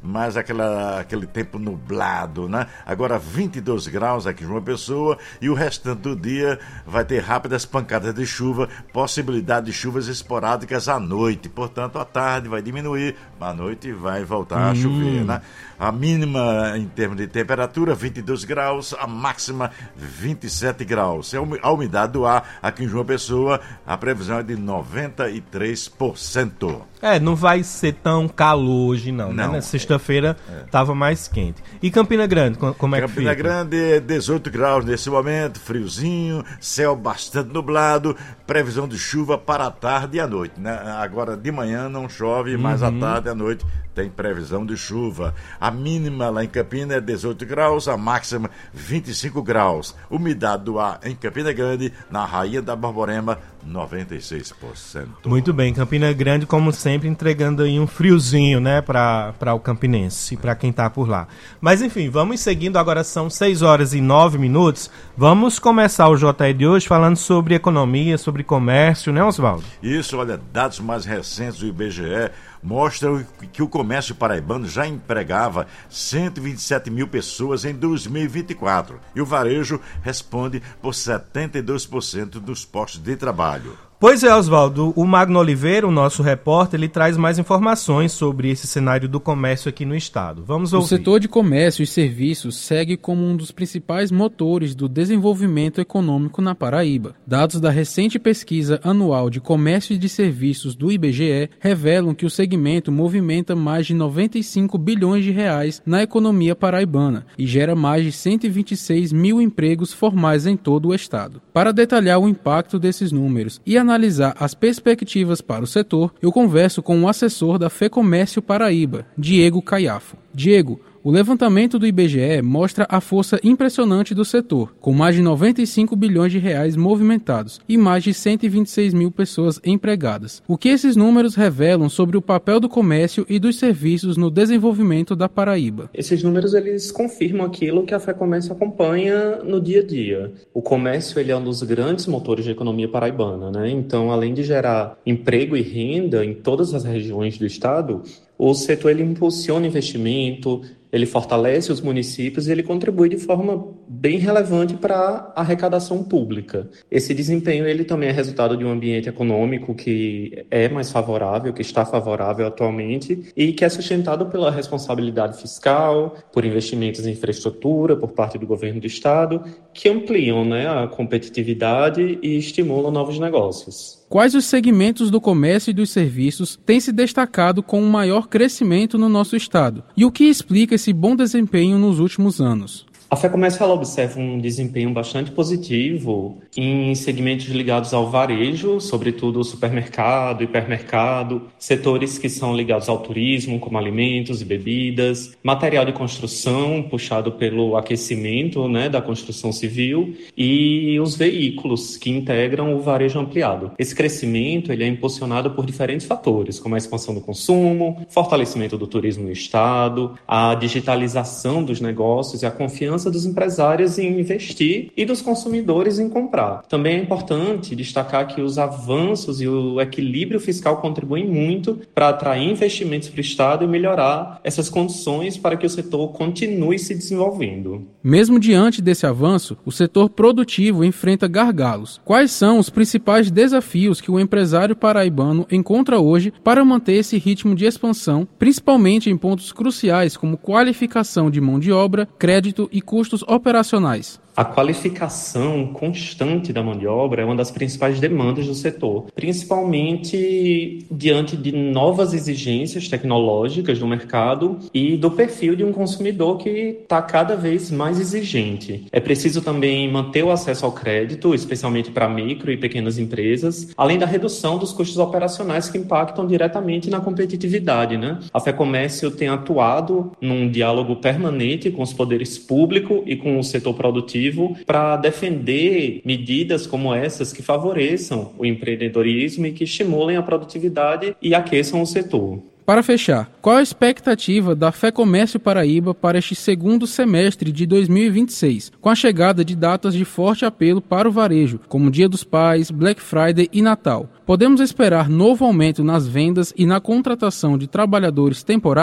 mas aquela, aquele tempo nublado, né? Agora vinte e dois graus aqui em João Pessoa e o restante do dia vai ter rápidas pancadas de chuva, possibilidade de chuvas esporádicas à noite. Portanto, à tarde vai diminuir, à noite vai voltar a chover, né? A mínima em termos de temperatura, vinte e dois graus, a máxima vinte e sete graus. A umidade do ar aqui em João Pessoa, a previsão é de noventa e três por cento. É, não vai ser tão calor hoje não, não né? Na sexta-feira estava é. mais quente. E Campina Grande, como é que fica? Campina Grande, dezoito graus nesse momento, friozinho, céu bastante nublado, previsão de chuva para a tarde e à noite, né? Agora de manhã não chove, uhum. mas à tarde e à noite tem previsão de chuva. A mínima lá em Campina é dezoito graus, a máxima vinte e cinco graus. Umidade do ar em Campina Grande, na Rainha da Borborema, noventa e seis por cento. Muito bem, Campina Grande, como sempre, entregando aí um friozinho, né, para o campinense, para quem tá por lá. Mas enfim, vamos seguindo, agora são seis horas e nove minutos. Vamos começar o J E de hoje falando sobre economia, sobre comércio, né, Oswaldo? Isso, olha, dados mais recentes do I B G E mostram que o comércio paraibano já empregava cento e vinte e sete mil pessoas em dois mil e vinte e quatro. E o varejo responde por setenta e dois por cento dos postos de trabalho. Pois é, Oswaldo, o Magno Oliveira, o nosso repórter, ele traz mais informações sobre esse cenário do comércio aqui no estado. Vamos ouvir. O setor de comércio e serviços segue como um dos principais motores do desenvolvimento econômico na Paraíba. Dados da recente pesquisa anual de comércio e de serviços do I B G E revelam que o segmento movimenta mais de noventa e cinco bilhões de reais na economia paraibana e gera mais de cento e vinte e seis mil empregos formais em todo o estado. Para detalhar o impacto desses números e analisar analisar as perspectivas para o setor, eu converso com o assessor da FEComércio Paraíba, Diego Caiafo. Diego, o levantamento do I B G E mostra a força impressionante do setor, com mais de noventa e cinco bilhões de reais movimentados e mais de cento e vinte e seis mil pessoas empregadas. O que esses números revelam sobre o papel do comércio e dos serviços no desenvolvimento da Paraíba? Esses números eles confirmam aquilo que a FEComércio acompanha no dia a dia. O comércio ele é um dos grandes motores de economia paraibana, né? Então, além de gerar emprego e renda em todas as regiões do estado, o setor ele impulsiona investimento, ele fortalece os municípios e ele contribui de forma bem relevante para a arrecadação pública. Esse desempenho ele também é resultado de um ambiente econômico que é mais favorável, que está favorável atualmente e que é sustentado pela responsabilidade fiscal, por investimentos em infraestrutura por parte do governo do estado, que ampliam, né, a competitividade e estimulam novos negócios. Quais os segmentos do comércio e dos serviços têm se destacado com um maior crescimento no nosso estado? E o que explica esse bom desempenho nos últimos anos? A FEComércio ela observa um desempenho bastante positivo em segmentos ligados ao varejo, sobretudo supermercado, hipermercado, setores que são ligados ao turismo, como alimentos e bebidas, material de construção, puxado pelo aquecimento, né, da construção civil, e os veículos que integram o varejo ampliado. Esse crescimento ele é impulsionado por diferentes fatores, como a expansão do consumo, fortalecimento do turismo no estado, a digitalização dos negócios e a confiança dos empresários em investir e dos consumidores em comprar. Também é importante destacar que os avanços e o equilíbrio fiscal contribuem muito para atrair investimentos para o Estado e melhorar essas condições para que o setor continue se desenvolvendo. Mesmo diante desse avanço, o setor produtivo enfrenta gargalos. Quais são os principais desafios que o empresário paraibano encontra hoje para manter esse ritmo de expansão, principalmente em pontos cruciais como qualificação de mão de obra, crédito e custos operacionais? A qualificação constante da mão de obra é uma das principais demandas do setor, principalmente diante de novas exigências tecnológicas do mercado e do perfil de um consumidor que está cada vez mais exigente. É preciso também manter o acesso ao crédito, especialmente para micro e pequenas empresas, além da redução dos custos operacionais que impactam diretamente na competitividade, né? A FEComércio tem atuado num diálogo permanente com os poderes públicos e com o setor produtivo para defender medidas como essas que favoreçam o empreendedorismo e que estimulem a produtividade e aqueçam o setor. Para fechar, qual a expectativa da FEComércio Paraíba para este segundo semestre de dois mil e vinte e seis, com a chegada de datas de forte apelo para o varejo, como Dia dos Pais, Black Friday e Natal? Podemos esperar novo aumento nas vendas e na contratação de trabalhadores temporários?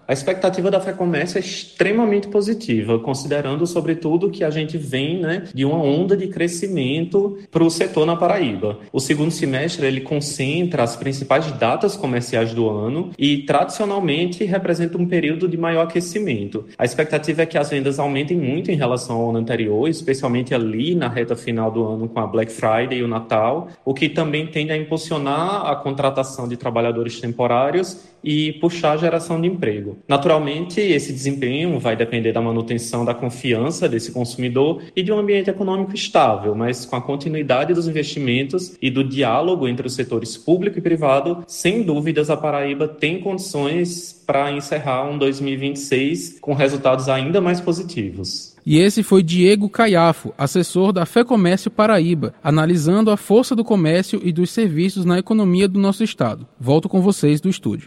A expectativa da FEComércio é extremamente positiva, considerando, sobretudo, que a gente vem, né, de uma onda de crescimento para o setor na Paraíba. O segundo semestre ele concentra as principais datas comerciais do ano e, tradicionalmente, representa um período de maior aquecimento. A expectativa é que as vendas aumentem muito em relação ao ano anterior, especialmente ali na reta final do ano com a Black Friday e o Natal, o que também tende a impulsionar a contratação de trabalhadores temporários e puxar a geração de emprego. Naturalmente, esse desempenho vai depender da manutenção da confiança desse consumidor e de um ambiente econômico estável, mas com a continuidade dos investimentos e do diálogo entre os setores público e privado, sem dúvidas a Paraíba tem condições para encerrar um dois mil e vinte e seis com resultados ainda mais positivos. E esse foi Diego Caiafo, assessor da FEComércio Paraíba, analisando a força do comércio e dos serviços na economia do nosso estado. Volto com vocês do estúdio.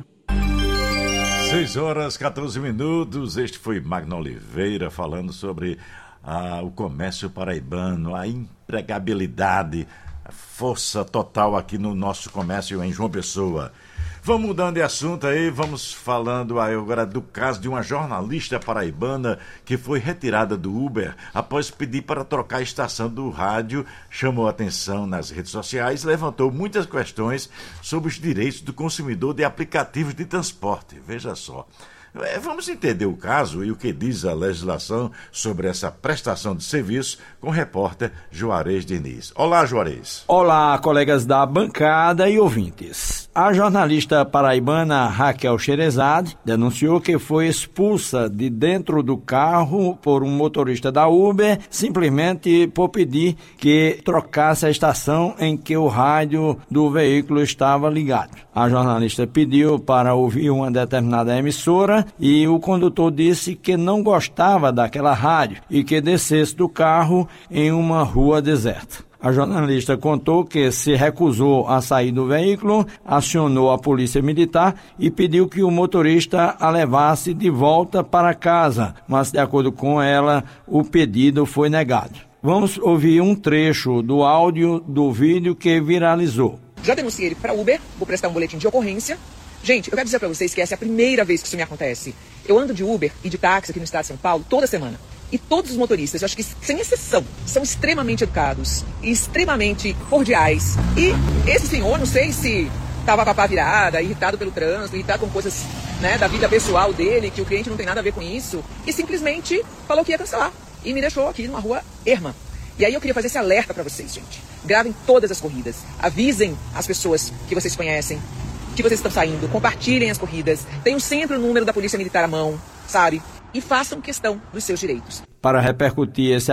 seis horas e quatorze minutos, este foi Magno Oliveira falando sobre ah, o comércio paraibano, a empregabilidade, a força total aqui no nosso comércio em João Pessoa. Vamos mudando de assunto aí, vamos falando agora do caso de uma jornalista paraibana que foi retirada do Uber após pedir para trocar a estação do rádio, chamou atenção nas redes sociais, levantou muitas questões sobre os direitos do consumidor de aplicativos de transporte. Veja só. Vamos entender o caso e o que diz a legislação sobre essa prestação de serviço com o repórter Juarez Diniz. Olá, Juarez. Olá, colegas da bancada e ouvintes. A jornalista paraibana Raquel Xerezade denunciou que foi expulsa de dentro do carro por um motorista da Uber, simplesmente por pedir que trocasse a estação em que o rádio do veículo estava ligado. A jornalista pediu para ouvir uma determinada emissora e o condutor disse que não gostava daquela rádio e que descesse do carro em uma rua deserta. A jornalista contou que se recusou a sair do veículo, acionou a polícia militar e pediu que o motorista a levasse de volta para casa, mas, de acordo com ela, o pedido foi negado. Vamos ouvir um trecho do áudio do vídeo que viralizou. Já denunciei ele para Uber, vou prestar um boletim de ocorrência. Gente, eu quero dizer para vocês que essa é a primeira vez que isso me acontece. Eu ando de Uber e de táxi aqui no estado de São Paulo toda semana. E todos os motoristas, eu acho que sem exceção, são extremamente educados e extremamente cordiais. E esse senhor, não sei se estava com a pá virada, irritado pelo trânsito, irritado com coisas, né, da vida pessoal dele, que o cliente não tem nada a ver com isso, e simplesmente falou que ia cancelar. E me deixou aqui numa rua erma. E aí eu queria fazer esse alerta para vocês, gente. Gravem todas as corridas. Avisem as pessoas que vocês conhecem que vocês estão saindo. Compartilhem as corridas. Tenham sempre o número da Polícia Militar à mão, sabe? E façam questão dos seus direitos. Para repercutir esse